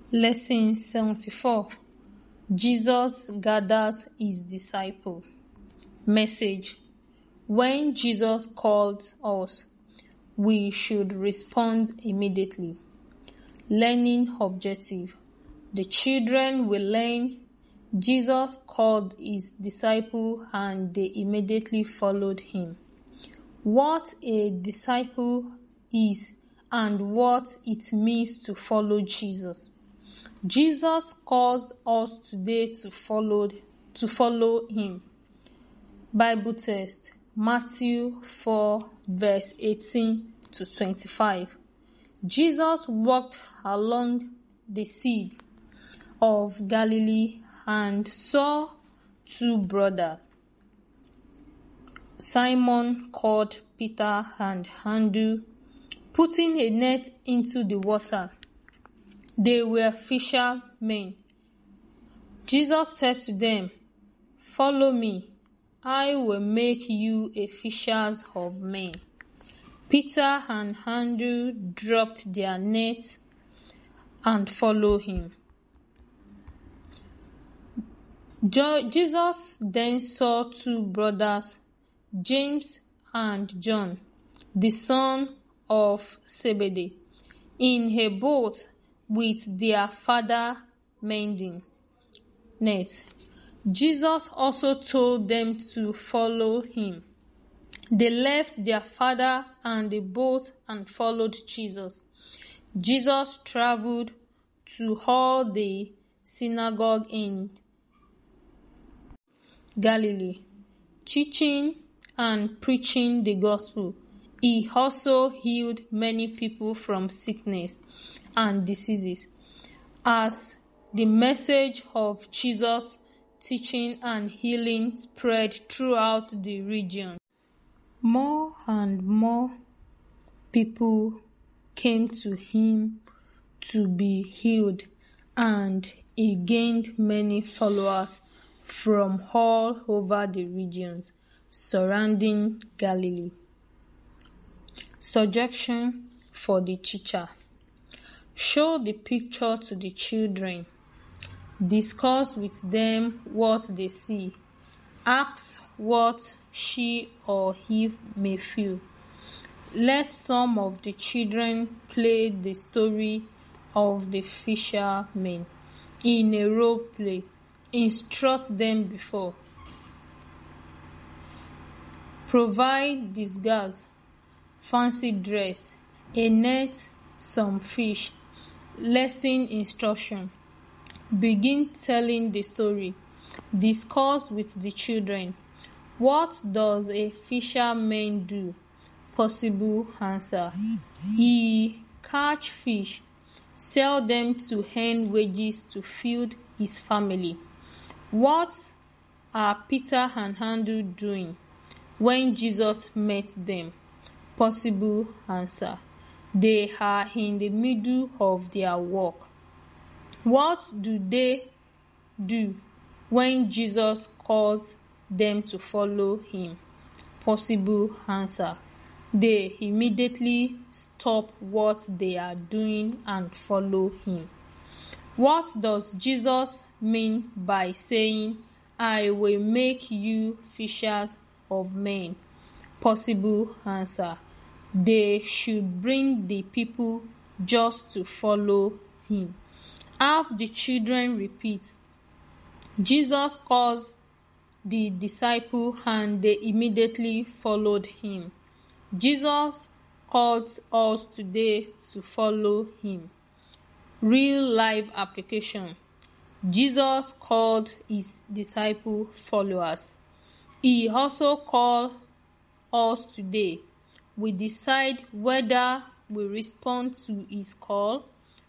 Lesson 74. Jesus gathers his disciples. Message: when Jesus calls us, we should respond immediately. Learning objective: the children will learn Jesus called his disciples and they immediately followed him. What a disciple is and what it means to follow Jesus. Jesus calls us today to follow him. Bible text: Matthew 4 verse 18 to 25. Jesus walked along the Sea of Galilee and saw two brothers, Simon called Peter and Andrew, putting a net into the water. They were fishermen. Jesus said to them, "Follow me, I will make you a fishers of men." Peter and Andrew dropped their nets and followed him. Jesus then saw two brothers, James and John, the son of Zebedee, in a boat with their father mending nets. Jesus also told them to follow him. They left their father and the boat and followed Jesus. Jesus traveled to all the synagogues in Galilee, teaching and preaching the gospel. He also healed many people from sickness and diseases. As the message of Jesus' teaching and healing spread throughout the region, more and more people came to him to be healed, and he gained many followers from all over the regions surrounding Galilee. Suggestion for the teacher: show the picture to the children. Discuss with them what they see. Ask what she or he may feel. Let some of the children play the story of the fishermen in a role play. Instruct them before. Provide disguise, fancy dress, a net, some fish. Lesson instruction: begin telling the story. Discuss with the children. What does a fisherman do? Possible answer: he catch fish, sell them to earn wages to feed his family. What are Peter and Andrew doing when Jesus met them? Possible answer: they are in the middle of their work. What do they do when Jesus calls them to follow him? Possible answer: they immediately stop what they are doing and follow him. What does Jesus mean by saying, "I will make you fishers of men"? Possible answer: they should bring the people just to follow him. Have the children repeat. Jesus calls the disciples and they immediately followed him. Jesus calls us today to follow him. Real life application: Jesus called his disciple followers. He also calls us today. We decide whether we respond to his call.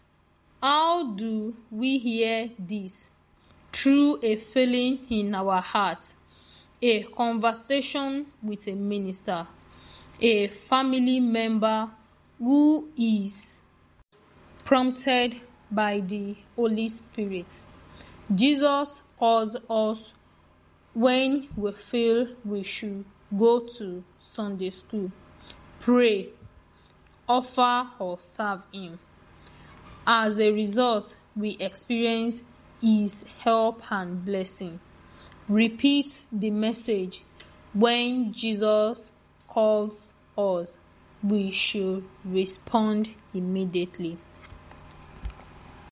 How do we hear this? Through a feeling in our heart, a conversation with a minister, a family member who is prompted by the Holy Spirit. Jesus calls us when we feel we should go to Sunday school, pray, offer or serve him. As a result, we experience His help and blessing. Repeat the message. When Jesus calls us, we should respond immediately.